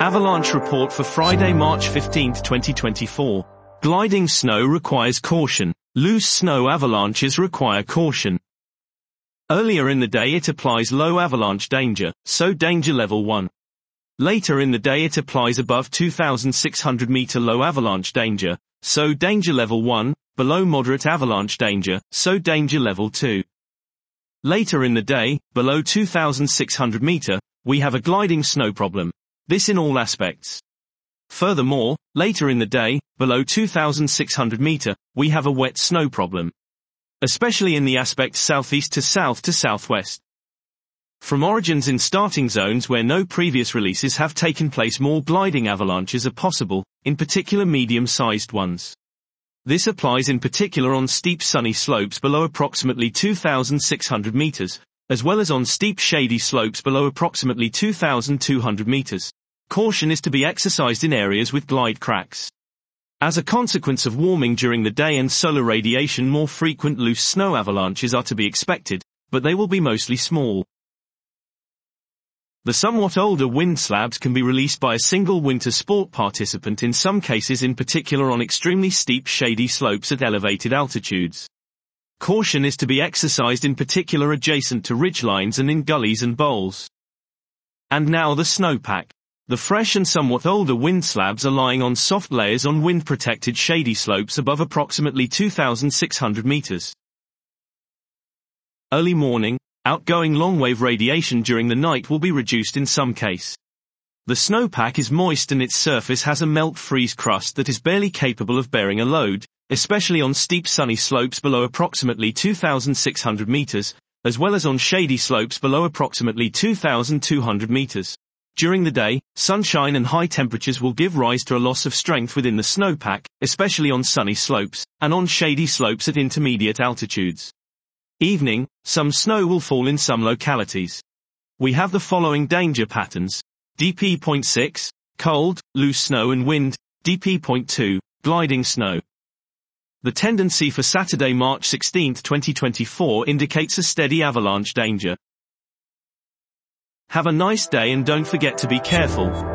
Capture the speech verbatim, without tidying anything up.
Avalanche report for Friday, March fifteenth, twenty twenty-four. Gliding snow requires caution. Loose snow avalanches require caution. Earlier in the day it applies low avalanche danger, so danger level one. Later in the day it applies above two thousand six hundred meter low avalanche danger, so danger level one, below moderate avalanche danger, so danger level two. Later in the day, below two thousand six hundred meter, we have a gliding snow problem. This in all aspects. Furthermore, later in the day, below two thousand six hundred meter, we have a wet snow problem. Especially in the aspect southeast to south to southwest. From origins in starting zones where no previous releases have taken place, more gliding avalanches are possible, in particular medium-sized ones. This applies in particular on steep sunny slopes below approximately two thousand six hundred meters, as well as on steep shady slopes below approximately two thousand two hundred meters. Caution is to be exercised in areas with glide cracks. As a consequence of warming during the day and solar radiation, more frequent loose snow avalanches are to be expected, but they will be mostly small. The somewhat older wind slabs can be released by a single winter sport participant in some cases, in particular on extremely steep shady slopes at elevated altitudes. Caution is to be exercised in particular adjacent to ridgelines and in gullies and bowls. And now the snowpack. The fresh and somewhat older wind slabs are lying on soft layers on wind-protected shady slopes above approximately two thousand six hundred meters. Early morning, outgoing long-wave radiation during the night will be reduced in some case. The snowpack is moist and its surface has a melt-freeze crust that is barely capable of bearing a load, especially on steep sunny slopes below approximately two thousand six hundred meters, as well as on shady slopes below approximately two thousand two hundred meters. During the day, sunshine and high temperatures will give rise to a loss of strength within the snowpack, especially on sunny slopes, and on shady slopes at intermediate altitudes. Evening, some snow will fall in some localities. We have the following danger patterns. D P zero point six, cold, loose snow and wind. D P zero point two, gliding snow. The tendency for Saturday, March sixteenth, twenty twenty-four indicates a steady avalanche danger. Have a nice day and don't forget to be careful.